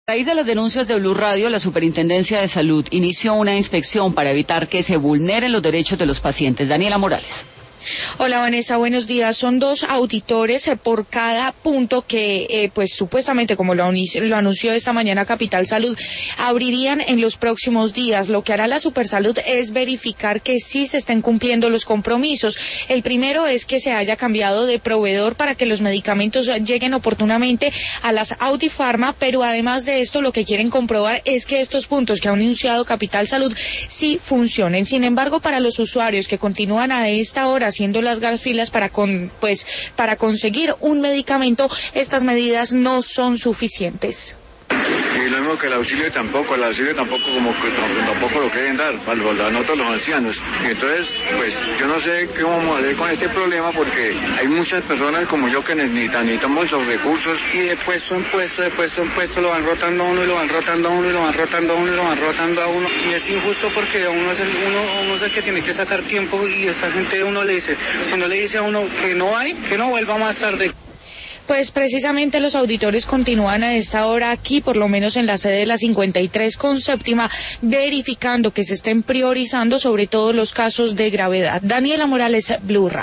A raíz de las denuncias de Blue Radio, la Superintendencia de Salud inició una inspección para evitar que se vulneren los derechos de los pacientes. Daniela Morales. Hola Vanessa, buenos días. Son 2 auditores por cada punto que, pues supuestamente, como lo anunció esta mañana Capital Salud, abrirían en los próximos días. Lo que hará la Supersalud es verificar que sí se estén cumpliendo los compromisos. El primero es que se haya cambiado de proveedor para que los medicamentos lleguen oportunamente a las Autifarma, pero además de esto lo que quieren comprobar es que estos puntos que ha anunciado Capital Salud sí funcionen. Sin embargo, para los usuarios que continúan a esta hora haciendo las filas para conseguir un medicamento, estas medidas no son suficientes. Y lo mismo que el auxilio tampoco como que tampoco lo quieren dar a nosotros los ancianos. Y entonces, pues yo no sé qué vamos a hacer con este problema, porque hay muchas personas como yo que necesitamos los recursos, y de puesto en puesto lo van rotando a uno, y lo van rotando a uno, y lo van rotando a uno, y lo van rotando a uno. Y es injusto porque uno es el que tiene que sacar tiempo, y esa gente uno le dice, si no le dice a uno que no hay, que no vuelva más tarde. Pues precisamente los auditores continúan a esta hora aquí, por lo menos en la sede de la 53 con séptima, verificando que se estén priorizando sobre todo los casos de gravedad. Daniela Morales, Blue Radio.